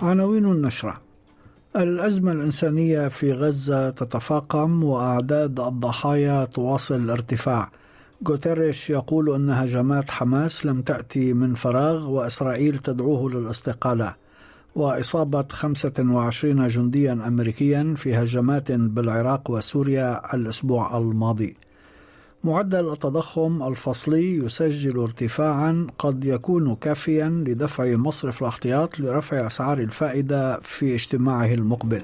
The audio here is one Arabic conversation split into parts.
عناوين النشرة: الأزمة الإنسانية في غزة تتفاقم وأعداد الضحايا تواصل الارتفاع. غوتيريش يقول أن هجمات حماس لم تأتي من فراغ وإسرائيل تدعوه للاستقالة. وإصابة 25 جنديا أمريكيا في هجمات بالعراق وسوريا الأسبوع الماضي. معدل التضخم الفصلي يسجل ارتفاعا قد يكون كافيا لدفع مصرف الاحتياط لرفع أسعار الفائدة في اجتماعه المقبل.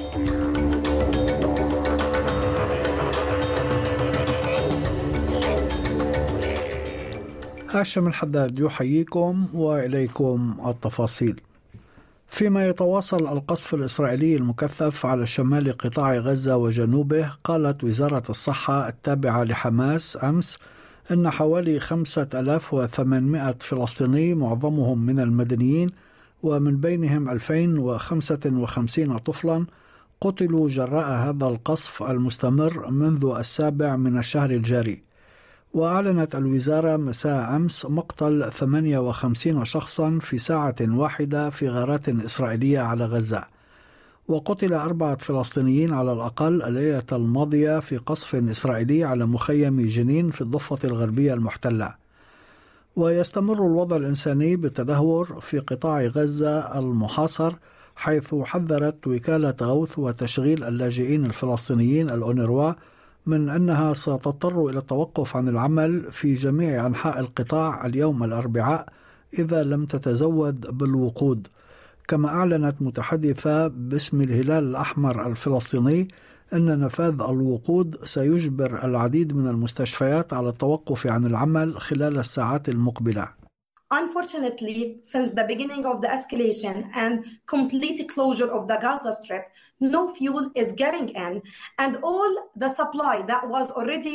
هاشم الحداد يحييكم وإليكم التفاصيل. فيما يتواصل القصف الإسرائيلي المكثف على شمال قطاع غزة وجنوبه، قالت وزارة الصحة التابعة لحماس أمس أن حوالي 5800 فلسطيني معظمهم من المدنيين ومن بينهم 2055 طفلا قتلوا جراء هذا القصف المستمر منذ 7 من الشهر الجاري. وأعلنت الوزارة مساء أمس مقتل 58 شخصا في ساعة واحدة في غارات إسرائيلية على غزة. وقتل 4 فلسطينيين على الأقل الليلة الماضية في قصف إسرائيلي على مخيم جنين في الضفة الغربية المحتلة. ويستمر الوضع الإنساني بالتدهور في قطاع غزة المحاصر، حيث حذرت وكالة غوث وتشغيل اللاجئين الفلسطينيين الأونروا من أنها ستضطر إلى التوقف عن العمل في جميع أنحاء القطاع اليوم الأربعاء إذا لم تتزود بالوقود. كما أعلنت متحدثة باسم الهلال الأحمر الفلسطيني أن نفاذ الوقود سيجبر العديد من المستشفيات على التوقف عن العمل خلال الساعات المقبلة. Unfortunately, since the beginning of the escalation and complete closure of the Gaza Strip, no fuel is getting in, and all the supply that was already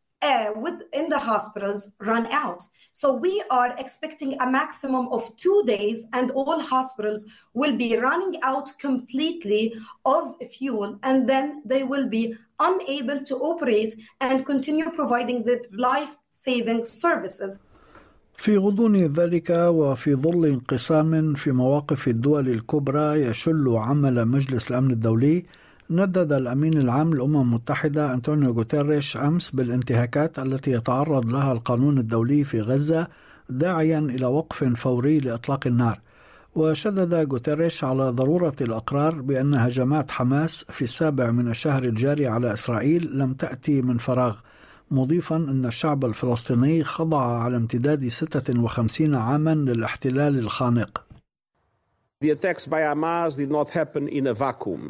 within the hospitals run out. So we are expecting a maximum of 2 days, and all hospitals will be running out completely of fuel, and then they will be unable to operate and continue providing the life-saving services. في غضون ذلك وفي ظل انقسام في مواقف الدول الكبرى يشل عمل مجلس الأمن الدولي، ندد الأمين العام للأمم المتحدة أنطونيو غوتيريش أمس بالانتهاكات التي يتعرض لها القانون الدولي في غزة، داعيا إلى وقف فوري لإطلاق النار. وشدد غوتيريش على ضرورة الإقرار بأن هجمات حماس في 7 من الشهر الجاري على إسرائيل لم تأتي من فراغ، مضيفا أن الشعب الفلسطيني خضع على امتداد 56 عاما للاحتلال الخانق. The attacks by Hamas did not happen in a vacuum.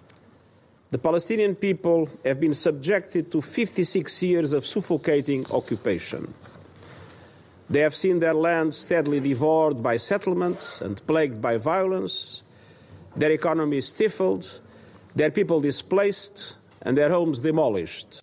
The Palestinian people have been subjected to 56 years of suffocating occupation. They have seen their land steadily devoured by settlements and plagued by violence, their economy stifled, their people displaced, and their homes demolished.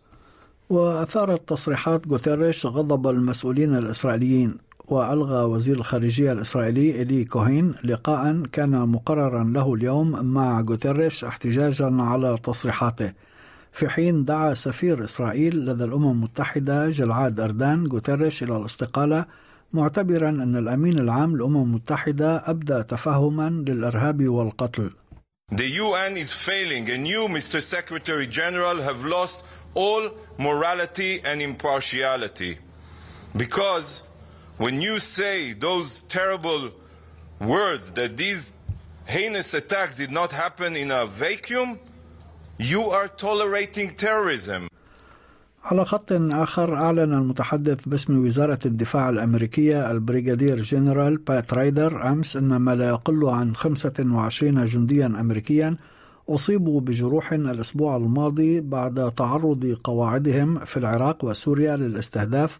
وأثارت تصريحات غوتيريش غضب المسؤولين الإسرائيليين. وألغى وزير الخارجية الإسرائيلي إلي كوهين لقاء كان مقررا له اليوم مع غوتيريش احتجاجا على تصريحاته، في حين دعا سفير إسرائيل لدى الأمم المتحدة جلعاد أردان غوتيريش إلى الاستقالة، معتبرا أن الأمين العام للأمم المتحدة أبدى تفهما للإرهاب والقتل. The UN is failing, and you, Mr. Secretary General, have lost all morality and impartiality. Because when you say those terrible words that these heinous attacks did not happen in a vacuum, you are tolerating terrorism. على خط آخر، أعلن المتحدث باسم وزارة الدفاع الأمريكية البريغادير جنرال بات رايدر أمس أن ما لا يقل عن 25 جنديا أمريكيا أصيبوا بجروح الأسبوع الماضي بعد تعرض قواعدهم في العراق وسوريا للاستهداف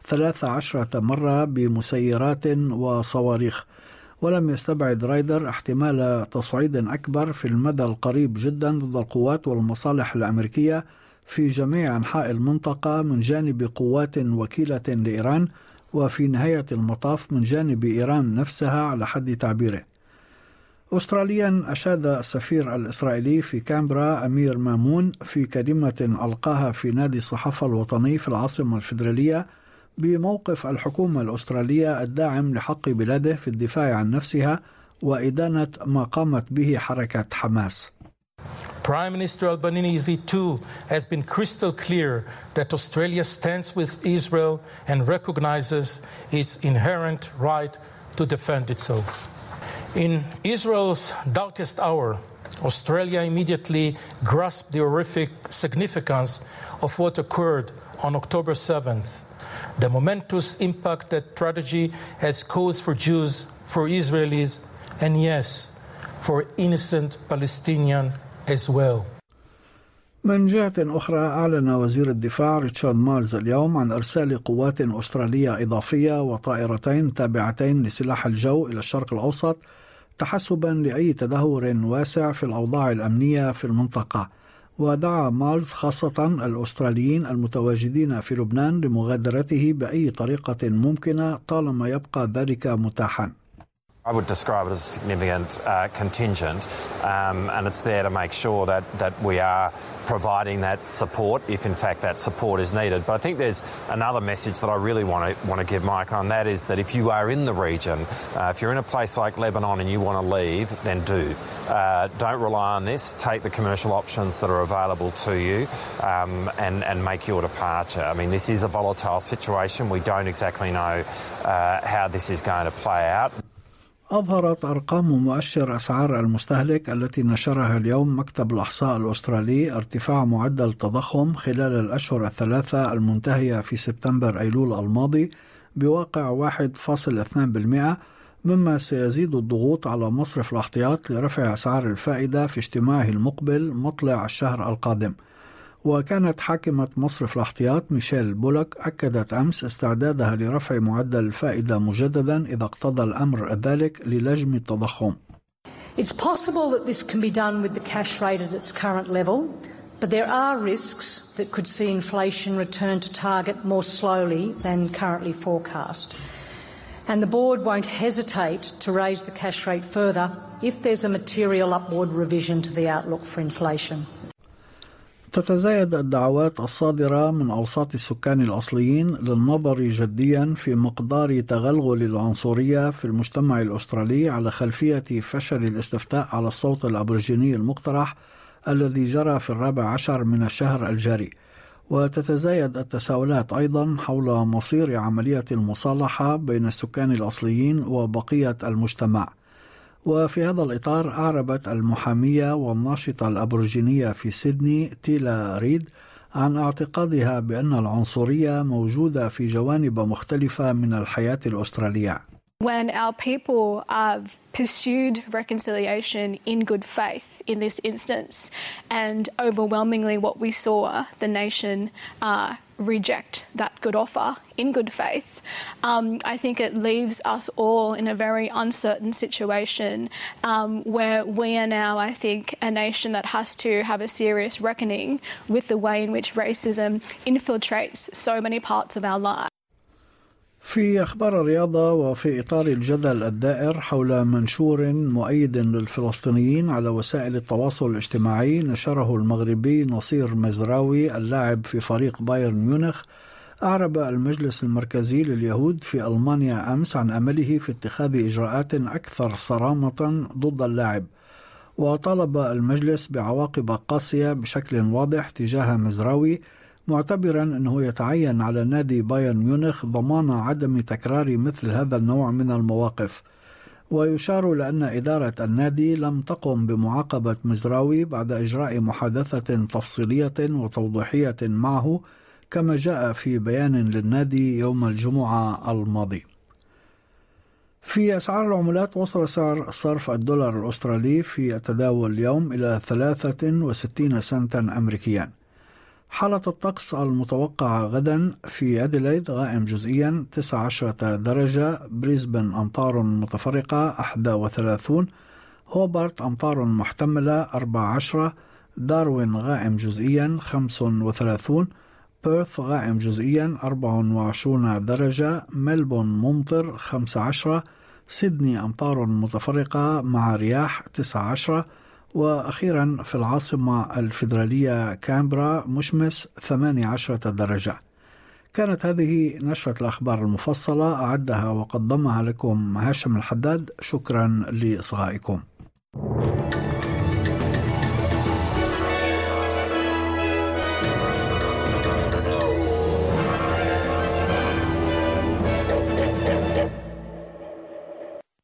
13 مرة بمسيرات وصواريخ. ولم يستبعد رايدر احتمال تصعيد أكبر في المدى القريب جدا ضد القوات والمصالح الأمريكية في جميع أنحاء المنطقة من جانب قوات وكيلة لإيران، وفي نهاية المطاف من جانب إيران نفسها على حد تعبيره. أستراليا أشاد السفير الإسرائيلي في كامبرا أمير مامون في كلمة ألقاها في نادي الصحافة الوطني في العاصمة الفيدرالية بموقف الحكومة الأسترالية الداعم لحق بلاده في الدفاع عن نفسها وإدانة ما قامت به حركة حماس. Prime Minister Albanese too has been crystal clear that Australia stands with Israel and recognizes its inherent right to defend itself. In Israel's darkest hour, Australia immediately grasped the horrific significance of what occurred on October 7th, the momentous impact that tragedy has caused for Jews, for Israelis, and yes, for innocent Palestinians as well. من جهة أخرى، أعلن وزير الدفاع ريتشارد مالز اليوم عن إرسال قوات أسترالية إضافية وطائرتين تابعتين لسلاح الجو إلى الشرق الأوسط تحسبا لأي تدهور واسع في الأوضاع الأمنية في المنطقة. ودعا مالز خاصة الأستراليين المتواجدين في لبنان لمغادرته بأي طريقة ممكنة طالما يبقى ذلك متاحا. I would describe it as a significant contingent, and it's there to make sure that we are providing that support if in fact that support is needed. But I think there's another message that I really want to give, Michael, and that is that if you are in the region, if you're in a place like Lebanon and you want to leave, then do. Don't rely on this. Take the commercial options that are available to you and make your departure. I mean, this is a volatile situation. We don't exactly know how this is going to play out. أظهرت أرقام مؤشر أسعار المستهلك التي نشرها اليوم مكتب الإحصاء الأسترالي ارتفاع معدل التضخم خلال الأشهر الثلاثة المنتهية في سبتمبر أيلول الماضي بواقع 1.2%، مما سيزيد الضغوط على مصرف الاحتياط لرفع أسعار الفائدة في اجتماعه المقبل مطلع الشهر القادم. وكانت حاكمة مصرف الاحتياط ميشيل بولك أكدت أمس استعدادها لرفع معدل الفائدة مجددا إذا اقتضى الأمر ذلك للجم التضخم. It's possible that this can be done with the cash rate at its current level, but there are risks that could see inflation return to target more slowly than currently forecast. And the board won't hesitate to raise the cash rate further if there's a material upward revision to the outlook for inflation. تتزايد الدعوات الصادرة من أوساط السكان الأصليين للنظر جديا في مقدار تغلغل العنصرية في المجتمع الأسترالي على خلفية فشل الاستفتاء على الصوت الأبوريجيني المقترح الذي جرى في 14 من الشهر الجاري. وتتزايد التساؤلات أيضا حول مصير عملية المصالحة بين السكان الأصليين وبقية المجتمع. وفي هذا الإطار أعربت المحامية والناشطة الأبوريجينية في سيدني تيلا ريد عن اعتقادها بأن العنصرية موجودة في جوانب مختلفة من الحياة الأسترالية. When our people pursued reconciliation in good faith in this instance, and overwhelmingly what we saw the nation reject that good offer in good faith, I think it leaves us all in a very uncertain situation where we are now, I think, a nation that has to have a serious reckoning with the way in which racism infiltrates so many parts of our lives. في أخبار الرياضة، وفي إطار الجدل الدائر حول منشور مؤيد للفلسطينيين على وسائل التواصل الاجتماعي نشره المغربي نصير مزراوي اللاعب في فريق بايرن ميونخ، أعرب المجلس المركزي لليهود في ألمانيا أمس عن أمله في اتخاذ إجراءات أكثر صرامة ضد اللاعب. وطالب المجلس بعواقب قاسية بشكل واضح تجاه مزراوي، معتبرا أنه يتعين على نادي بايرن ميونخ ضمان عدم تكرار مثل هذا النوع من المواقف. ويشار لأن إدارة النادي لم تقم بمعاقبة مزراوي بعد إجراء محادثة تفصيلية وتوضيحية معه، كما جاء في بيان للنادي يوم الجمعة الماضي. في أسعار العملات، وصل سعر صرف الدولار الأسترالي في التداول اليوم إلى 63 سنتا أمريكيا. حالة الطقس المتوقعة غدا: في أديلايد غائم جزئيا 19 درجة، بريسبن أمطار متفرقة 31، هوبارت أمطار محتملة 14، داروين غائم جزئيا 35، بيرث غائم جزئيا 24 درجة، ملبون ممطر 15، سيدني أمطار متفرقة مع رياح 19، وأخيرا في العاصمة الفيدرالية كامبرا مشمس 18 درجة. كانت هذه نشرة الأخبار المفصلة، أعدها وقدمها لكم هاشم الحداد. شكرا لإصغائكم.